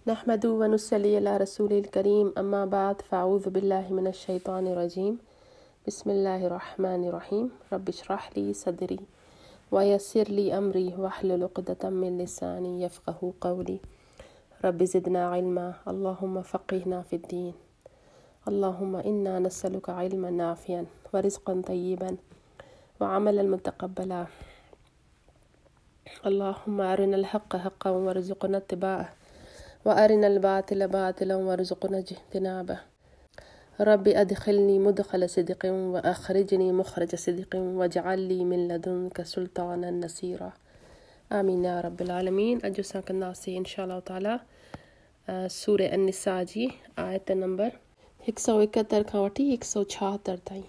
नहमदु व नुसल्ली अला रसूलिल करीम अम्मा बाद फ़अऊज़ु बिल्लाहि मिनश शैतानिर रजीम बिस्मिल्लाहिर रहमानिर रहीम रब्बि इश्रह ली सदरी व यस्सिर ली अमरी वहलुल उक़दतम मिन लिसानी यफ़क़हू क़ौली रब्बि ज़िदना इल्मा अल्लाहुम्मा फ़क़्हिना फ़िद्दीन अल्लाहुम्मा इन्ना नस्अलुका इल्मन नाफ़िअन व रिज़्क़न तय्यिबन व अमलन मुतक़ब्बला अल्लाहुम्मा अरिनल हक़्क़ हक़्क़न वरज़ुक़ना इत्तिबाअह व अरिनल बातिल बातिलन वरज़ुक़ना इज्तिनाबह रब्बि अदख़िलनी मुदख़ल सिद्क़िन व अख़रिजनी मुख़रज सिद्क़िन वजअल ली मिन लदुनका सुल्तानन नसीरा आमीन या रब्बिल आलमीन। अॼु असां कंदासीं इंशाअल्लाह ताला सूरह अन-निसा जी आयत नंबर 171 खां वठी 176 ताईं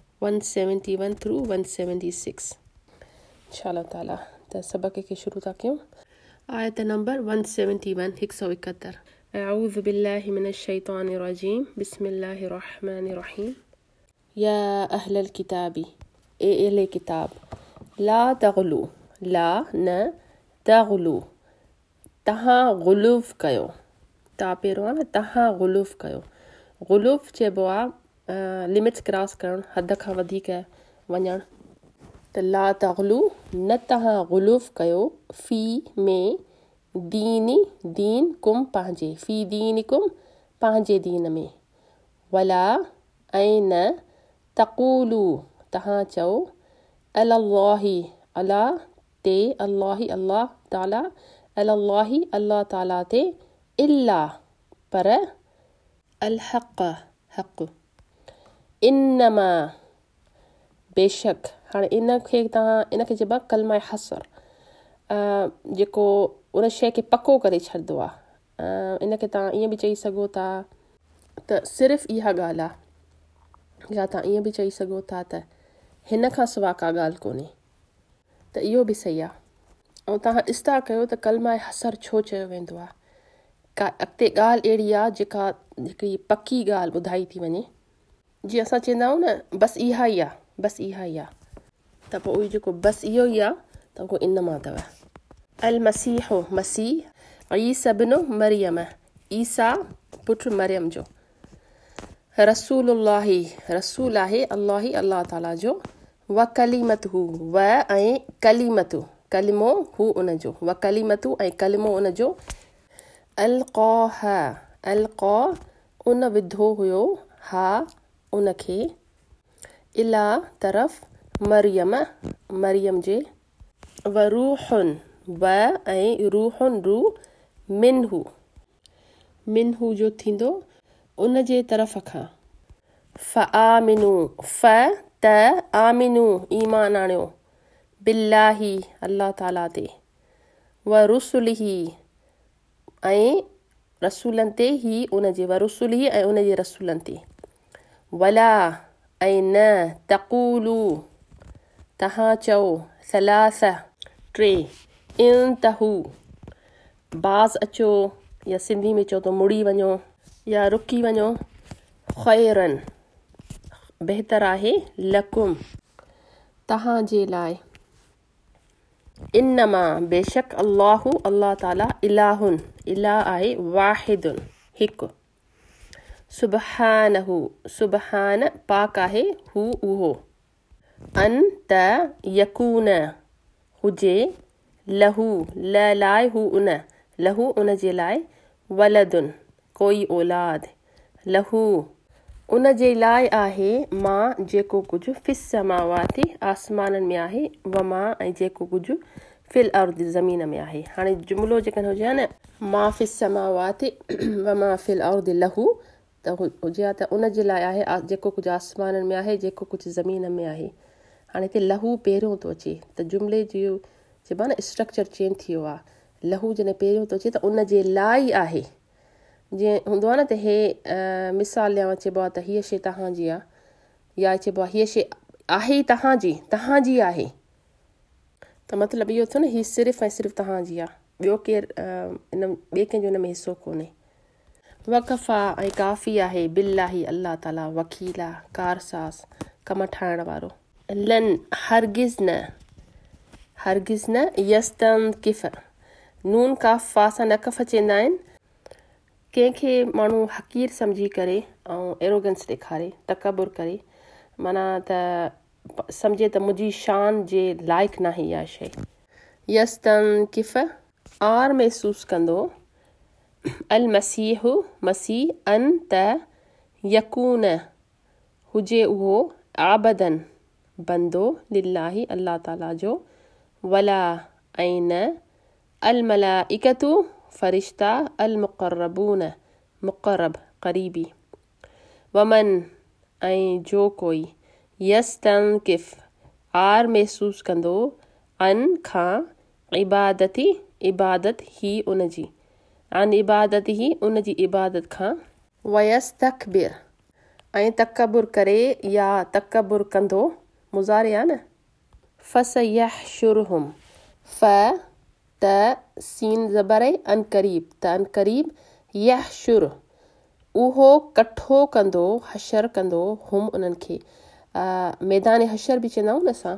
171 थ्रू 176 इंशाअल्लाह ताला। त सबक़ खे शुरू था कयूं। आयत नंबर 171 171 अऊज़ु बिल्लाहि मिनश शैतानिर रजीम बिस्मिल्लाहिर रहमानिर रहीम या अहलल किताबी ए अहले किताब ला तग़लू ला न तग़लू तहां गुलूफ़ कयो ता पहिरियों आहे न तहां गुलूफ़ कयो। गुलूफ़ चइबो आहे लिमिट्स क्रॉस करणु, हद खां वधीक वञणु। त ला तग़लू न तहां गुलूफ़ कयो फ़ी में दीनी दीन कुम पंहिंजे फ़ी दीनिकुम पंहिंजे दीन में वला ऐं न तक़ूलू तहां चओ अलल्लाहि अला ते अल्लाहि अल्लाह ताला अलल्लाहि अल्लाह ताला ते इल्ला पर अल हक़ हक़ इन्नमा बेशक। हाणे इनखे चइबो आहे कलमा हसर जेको उन शइ खे पको करे छॾंदो आहे। इनखे तव्हां ईअं बि चई सघो था त सिर्फ़ु इहा ॻाल्हि आहे, या तव्हां ईअं बि चई सघो था त हिन खां सवाइ का ॻाल्हि कोन्हे, त इहो बि सही आहे। ऐं तव्हां ॾिस था कयो त कलमा हसर छो चयो वेंदो आहे। का अॻिते ॻाल्हि अहिड़ी आहे जेकी पकी ॻाल्हि ॿुधाई थी वञे। जीअं असां चवंदा आहियूं न बसि इहा ई आहे, बसि इहा ई आहे, त पोइ उहो जेको बसि इहो ई आहे त उहो इन मां अथव। अल मसीह मसीह ईसा इब्न मरियम ईसा पुटु मरियम जो रसूलुल्लाही रसूल आहे अल्लाह अल्लाह ताला जो व कलीमतहू व ऐं कलीमतु कलिमो हू उन जो व कलीमतु ऐं कलिमो उन जो अलक़ा उन विधो हुयो हा उनखे इला तरफ़ मरियम मरियम जे व रूहुन व ऐं रूहुन रूह मिनहू जो थींदो उन जे तरफ़ खां फ़आमिनू फ़ त आमिनू ईमान आणियो बिल्लाही अल्लाह ताला ते व रुसुलिही ऐं रसूलनि ते ही उन जे व रुसुलिही ऐं उन जे रसूलनि ते वला ऐं न तक़ूलू तहां चओ सलास टे इंतहू बाज़ अचो, या सिंधी में चओ त मुड़ी वञो या रुकी वञो, ख़ैरन बहितर आहे लकुम तहां जे लाइ। इन्नमा बेशक अल्लाहु अल्लाह ताला इलाहुन इलाह आहे वाहिदुन हिकु सुबहानहू सुबहान पाक आहे हू उहो अन त यकून हुजे लहू लाइ हू उन लहू उन जे लाइ वलदुन कोई औलाद लहू उन जे लाइ आहे मां जेको कुझु फिस समावाती आसमाननि में आहे व मां ऐं जेको कुझु फिल अर्द ज़मीन में आहे। हाणे जुमिलो जेकॾहिं हुजे हा न मां फिस समावाती व मां फिल अर्द लहू त हुजे हा त उन जे लाइ आहे जेको कुझु आसमाननि में आहे जेको कुझु ज़मीन में आहे। हाणे हिते लहू पहिरियों थो अचे त जुमिले जो चइबो आहे न स्ट्रक्चर चेंज थी वियो आहे। लहू जॾहिं पहिरियों थो अचे त उन जे लाइ आहे। जीअं हूंदो आहे न त हे मिसाल ॾियांव चइबो आहे त हीअ शइ तव्हांजी आहे या चइबो आहे हीअ शइ आहे ई तव्हांजी आहे, त मतिलबु इहो थियो न हीअ सिर्फ़ु ऐं सिर्फ़ु तव्हांजी आहे, ॿियो केरु ॿिए कंहिंजो हिन में हिसो कोन्हे। वक़फ़ा ऐं काफ़ी आहे बिल्लाही अल्लाह ताला वकीला कारसास कमु ठाहिण वारो। लन हरगिज़ न यस्तंकिफ़ नून काफ़ सां न कफ़ चवंदा आहिनि कंहिंखे माण्हू हक़ीर सम्झी करे ऐं एरोगेंस ॾेखारे तकबुर करे माना त सम्झे त मुंहिंजी शान जे लाइक़ु न इहा शइ यस्तनकिफ़ आर महसूसु कंदो अल मसीह मसीह अन त यकून हुजे उहो आबदन बंदो लिल्लाही अल्लाह ताला जो वला ऐं न अल मलाइकतु फ़रिश्ता अल मुक़र्रबून मुक़र्रब क़रीबी वमन ऐं जो कोई यस्तनकिफ़ आर महसूसु कंदो अन खां इबादती इबादत ही उनजी अन इबादत ही उनजी इबादत खां वयस्तकबिर ऐं तकबुर करे या तकबुर कंदो मुज़ारे आहे न फसयहशुरहुम फ त सीन ज़बर अन क़रीब त अन क़रीब यहशुर उहो कठो कंदो हशर कंदो हुम उन्हनि खे मैदान हशर बि चवंदा आहियूं न असां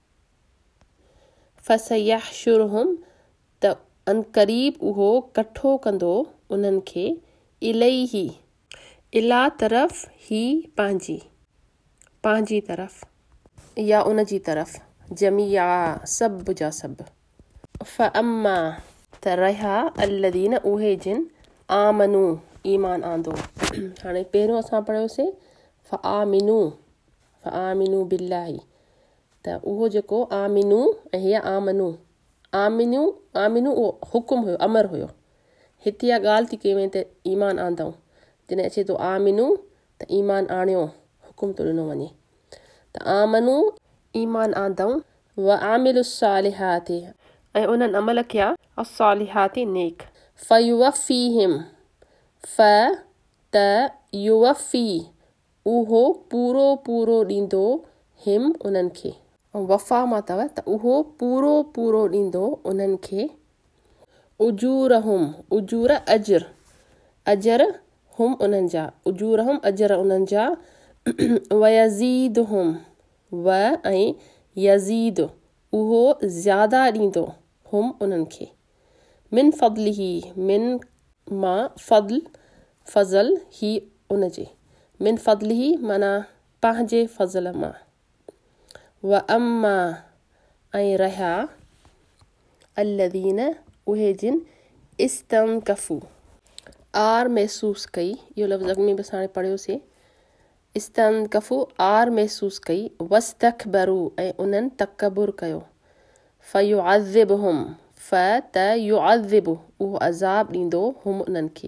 फसयहशुरहुम त अन क़रीब उहो कठो कंदो उन्हनि खे इलैही इला तरफ़ ही पंहिंजी तरफ़ या उनजी तरफ़ जमिया सभु जा सभु फ़अम्मा त रहिया अल्लदीन उहे जिन आमनू ईमान आंदो हाणे पहिरियों असां पढ़ियोसीं फ़आमिनू बिल्लाही त उहो जेको आमिनू ऐं हीअ आमिनू उहो हुकुम हुयो अमर हुयो हिते इहा ॻाल्हि थी कई वई त ईमान आंदऊं जॾहिं अचे थो आमिनू त ईमान आणियो हुकुम थो ॾिनो वञे त आमनू ईमान आंदऊं व आमिलुस्सालिहाति ऐं उन्हनि अमल कया अस्सालिहाति नेक फ़युवफ़ीहिम फ त युवफ़ी उहो पूरो पूरो ॾींदो हिम उन्हनि खे वफ़ा मां अथव त उहो पूरो पूरो ॾींदो उन्हनि खे उजूर अजर हुम उन्हनि जा उजूरहुम अजर उन्हनि जा वयज़ीदहुम व ऐं यज़ीद उहो ज़्यादा ॾींदो हुम उन्हनि खे मिन फ़ज़लिही मिन मां फ़ज़ल ही उनजे मिन फ़ज़लिही माना पंहिंजे फ़ज़ल मां व अम्मा ऐं रहिया अल्लदीन उहे जिन इस्तनकफ़ू आर महसूसु कई इहो लफ़्ज़ अॻ में बि असां पढ़ियोसीं इस्तनकफ़ू आर महसूसु कई वस्तकबरू ऐं उन्हनि तकबुर कयो फ़युअज़िबहुम फ त युअज़िबु उहो अज़ाब ॾींदो हुम उन्हनि खे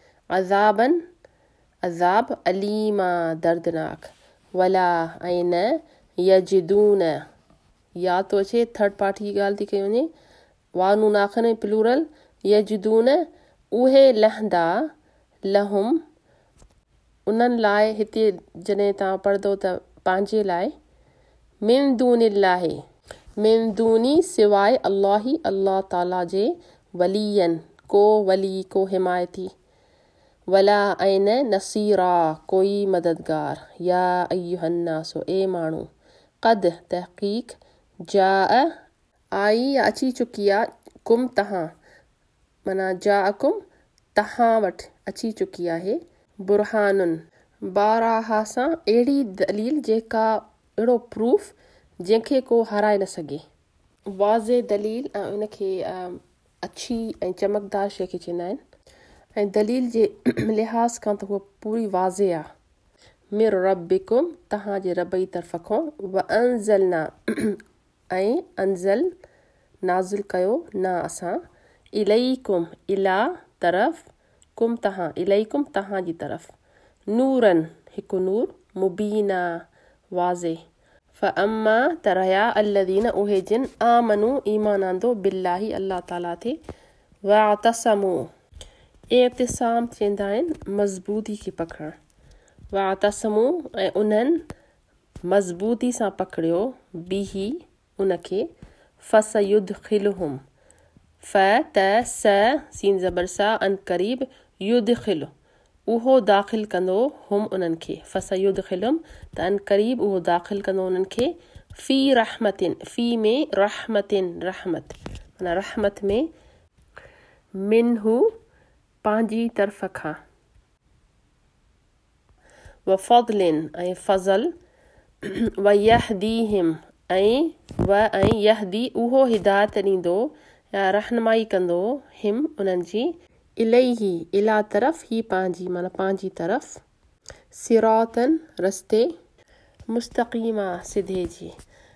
अज़ाब अलीमा दर्दनाक वला ऐं न यजिदून या तो अचे थर्ड पार्टी जी ॻाल्हि थी कई वञे वानू नाखने प्लूरल यजिदून उहे लहंदा लहुम उन्हनि लाइ हिते जॾहिं तव्हां पढ़ंदो त पंहिंजे लाइ मिन दूनिल्लाहि मिन दूनी सिवाय अल्लाही अल्लाह ताला जे वलीयन को हिमायती वला ऐं न नसीरा कोई मददगार या अय्युहन्नासो ए माण्हू क़द तहक़ीक़ जा आई या अची चुकी आहे कुम तव्हां माना जाअकुम तव्हां वटि अची चुकी आहे बुरहानुन बाराहा सां अहिड़ी दलील जेका अहिड़ो प्रूफ जंहिंखे को हाराए न सघे वाज़े दलील ऐं उनखे अछी ऐं चमकदार शइ खे चवंदा आहिनि ऐं दलील जे लिहाज़ खां त उहा पूरी वाज़े आहे मिर रब्बिकुम तव्हांजे रब जी तरफ़ खां व अंज़लना ऐं अंज़ल नाज़िल कयो न असां इलैकुम इला तरफ़ कुम तव्हां इलैकुम तव्हांजी तरफ़ नूरन हिकु नूर मुबीना वाज़े फ़अम्मा त रहिया अल्लदीन उहे जिन आमनू ईमान आंदो बिल्लाही अल्लाह ताला ते वातसमू इतिसाम चवंदा आहिनि मज़बूती खे पकड़णु वातसमू ऐं उन्हनि मज़बूती सां पकड़ियो बिही उनखे फसयुदखिलहुम फ त सीन ज़बर सा अन क़रीब युदखिल उहो दाख़िल कंदो हुम उन्हनि खे फसयुदखिलहुम त अन क़रीब उहो दाख़िल कंदो उन्हनि खे फ़ी रहमतिन फ़ी में रहमत माना रहमत में मिनहू पंहिंजी तरफ़ खां वफ़ज़लिन ऐं फ़ज़ल वयहदीहिम ऐं यहदी उहो हिदायत ॾींदो या रहनुमाई कंदो हिम उन्हनि जी इलैही इला तरफ़ ही पंहिंजी माना पंहिंजी तरफ़ सिरातन रस्ते मुस्तक़ीमा सिधे जी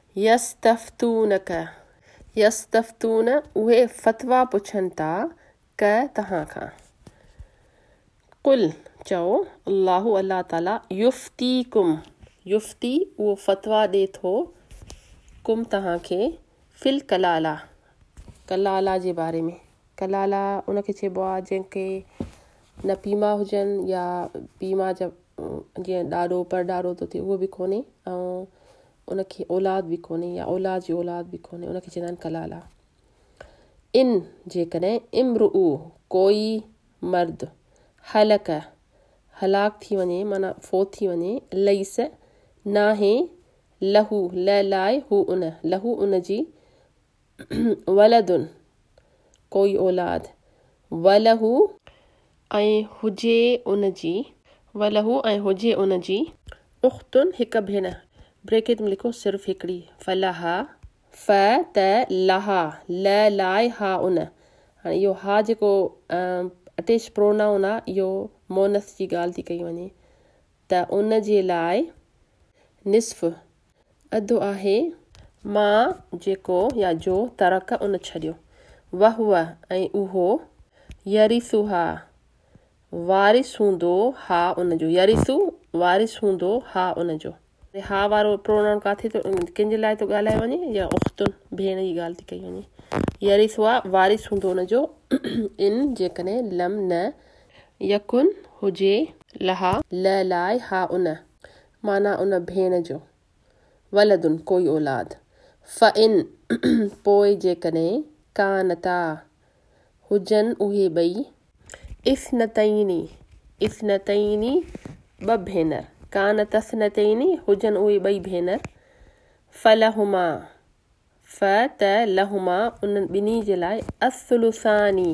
यस्तफ़्तून उहे फ़तवा पुछनि था क तव्हां खां कुल चओ अल्लाहु अल्लाह ताला युफ्ती उहो फ़तवा ॾे थो कुम तव्हांखे फिल कलाला जे बारे में कलाला उनखे चइबो आहे जंहिंखे न पीमा हुजनि या पीमा जा जीअं ॾाॾो परॾाॾो थो थिए उहो बि कोन्हे ऐं उनखे औलाद बि कोन्हे या औलाद जी औलाद बि कोन्हे उनखे चवंदा आहिनि कलाला इन जेकॾहिं इम्रुउ कोई मर्द हलाक थी वञे माना फोत थी वञे लईस नाहे लहू लाए हू उन जी वलदुन कोई औलाद वलहू ऐं हुजे उन जी उख्तुन हिकु भेण ब्रैकेट में लिखो सिर्फ़ हिकिड़ी फलहा फ त लहा लाए हा उन हाणे इहो हा जेको अटैच प्रोनाउन आहे इहो मोनस जी ॻाल्हि थी कई वञे त उन जे लाइ निस्फ़ अधु आहे मां जेको या जो तरक उन छॾियो वहुआ ऐं उहो यरिसुहा वारिस हूंदो हा उनजो यरिसु वारिस हूंदो हा उनजो हा वारो प्रोनाउन काथे तो कंहिंजे लाइ थो ॻाल्हाए वञे या उख्तुन भेण जी ॻाल्हि थी कई वञे यरिसुहा वारिस हूंदो उनजो इन जेकॾहिं लम न यकुन हुजे लहा लाए हा उन माना उन भेण जो वलदुन कोई औलाद फ़इन पोइ जेकॾहिं कानता हुजनि उहे ॿई इस्नतैनी ॿ भेनर कानत स्नतैनी हुजनि उहे ॿई भेनर फलहुमा फ त लहुमा उन्हनि ॿिन्ही जे लाइ असुलुसानी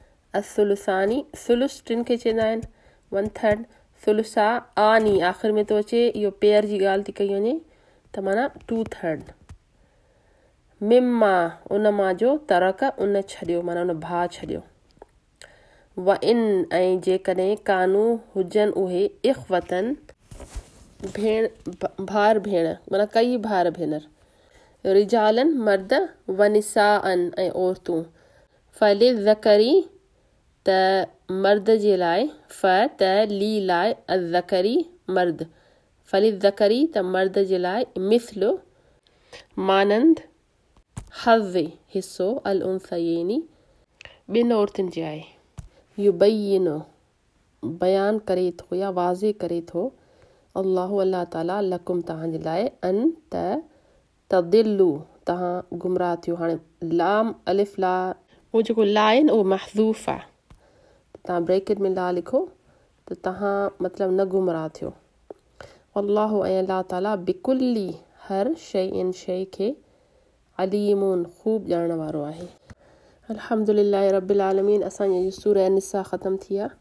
सुलुस टिन खे चवंदा आहिनि 1/3 सुलुसा आनी आख़िर में थो अचे इहो पेयर जी ॻाल्हि थी कई वञे त माना 2/3 मिम्मा उन मां जो तरक उन छॾियो माना उन भाउ छॾियो व इन ऐं जेकॾहिं कानू हुजनि उहे इख़्वतन भेण माना कई भार भेनर रिजालन मर्द वनिसाअन ऐं औरतूं फले ज़करी त मर्द जे लाइ फ त ली लाइ अज़करी मर्द फली ज़करी त मर्द जे लाइ मिस्ल मानंद हज़ हिस्सो अल उनसयैनी ॿिनि औरतुनि जे आहे युबय्यिनु बयान करे थो या वाज़े करे थो अल्लाहु अल्लाह ताला लकुम तव्हांजे लाइ अन त तदिल्लू तव्हां गुमराह थियो हाणे लाम अलिफ ला उहो जेको ला आहे न उहो महज़ूफ़ आहे तव्हां ब्रैकेट में ला लिखो त तव्हां मतिलबु न गुमराह थियो अल्लाहु ऐं अल्लाह ताला बिकुल्ली हर शइ खे अलीमून ख़ूब ॼाणण वारो आहे अल्हम्दुलिल्लाह रब्बिल आलमीन असांजी सूरह निसा ख़तम थी आहे